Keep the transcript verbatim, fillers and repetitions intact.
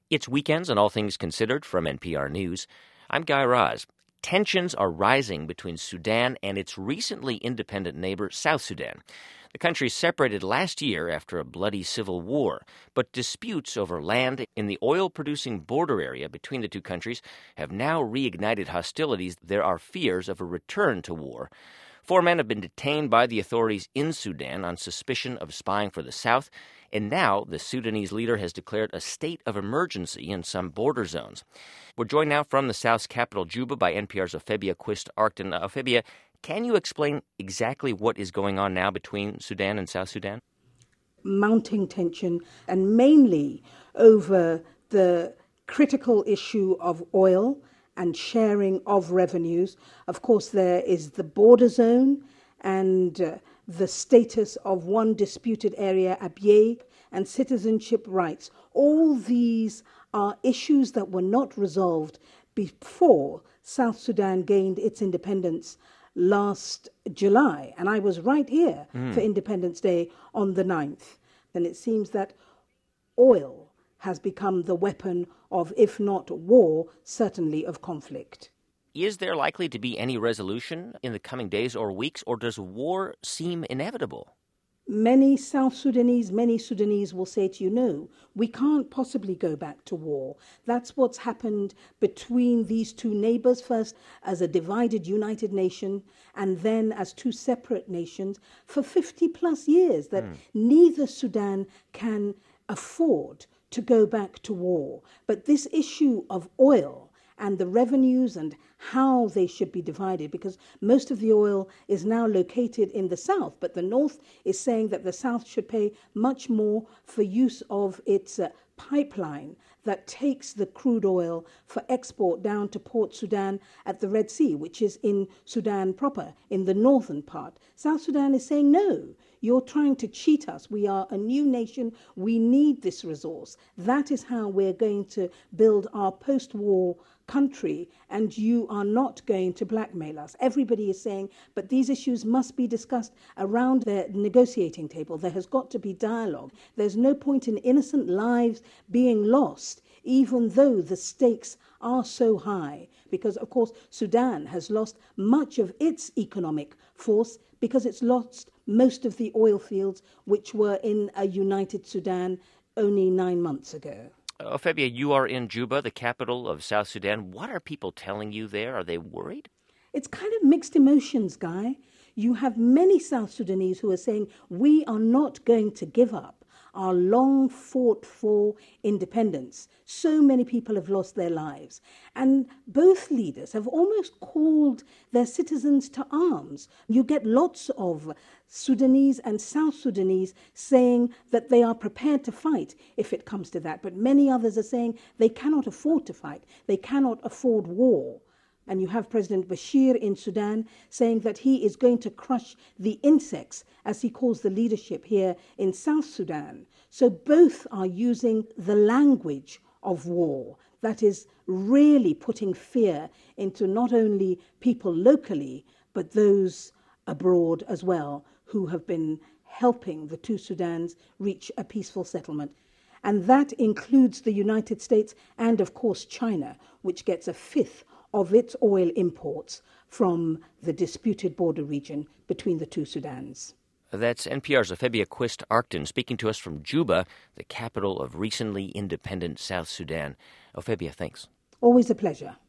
It's Weekends and All Things Considered from N P R News. I'm Guy Raz. Tensions are rising between Sudan and its recently independent neighbor, South Sudan. The country separated last year after a bloody civil war, but disputes over land in the oil-producing border area between the two countries have now reignited hostilities. There are fears of a return to war. Four men have been detained by the authorities in Sudan on suspicion of spying for the South, and now the Sudanese leader has declared a state of emergency in some border zones. We're joined now from the South's capital, Juba, by N P R's Ophebia Quist-Arcton. Uh, Ophebia, can you explain exactly what is going on now between Sudan and South Sudan? Mounting tension, and mainly over the critical issue of oil and sharing of revenues. Of course, there is the border zone and uh, the status of one disputed area, Abyei, and citizenship rights. All these are issues that were not resolved before South Sudan gained its independence last July. And I was right here mm. for Independence Day on the ninth. And it seems that oil has become the weapon of, if not war, certainly of conflict. Is there likely to be any resolution in the coming days or weeks, or does war seem inevitable? Many South Sudanese, many Sudanese will say to you, no, we can't possibly go back to war. That's what's happened between these two neighbors, first as a divided united nation and then as two separate nations for fifty plus years, that mm. neither Sudan can afford to go back to war. But this issue of oil and the revenues and how they should be divided, because most of the oil is now located in the south, but the north is saying that the south should pay much more for use of its uh, pipeline that takes the crude oil for export down to Port Sudan at the Red Sea, which is in Sudan proper, in the northern part. South Sudan is saying, no, you're trying to cheat us. We are a new nation. We need this resource. That is how we're going to build our post-war country, and you are not going to blackmail us. Everybody is saying, but these issues must be discussed around the negotiating table. There has got to be dialogue. There's no point in innocent lives being lost, even though the stakes are so high, because, of course, Sudan has lost much of its economic force because it's lost most of the oil fields which were in a united Sudan only nine months ago. Ophebia, you are in Juba, the capital of South Sudan. What are people telling you there? Are they worried? It's kind of mixed emotions, Guy. You have many South Sudanese who are saying, we are not going to give up our long fought for independence. So many people have lost their lives. And both leaders have almost called their citizens to arms. You get lots of Sudanese and South Sudanese saying that they are prepared to fight if it comes to that. But many others are saying they cannot afford to fight. They cannot afford war. And you have President Bashir in Sudan saying that he is going to crush the insects, as he calls the leadership here in South Sudan. So both are using the language of war. That is really putting fear into not only people locally, but those abroad as well, who have been helping the two Sudans reach a peaceful settlement. And that includes the United States and, of course, China, which gets a fifth of its oil imports from the disputed border region between the two Sudans. That's N P R's Ophebia Quist-Arcton speaking to us from Juba, the capital of recently independent South Sudan. Ophebia, thanks. Always a pleasure.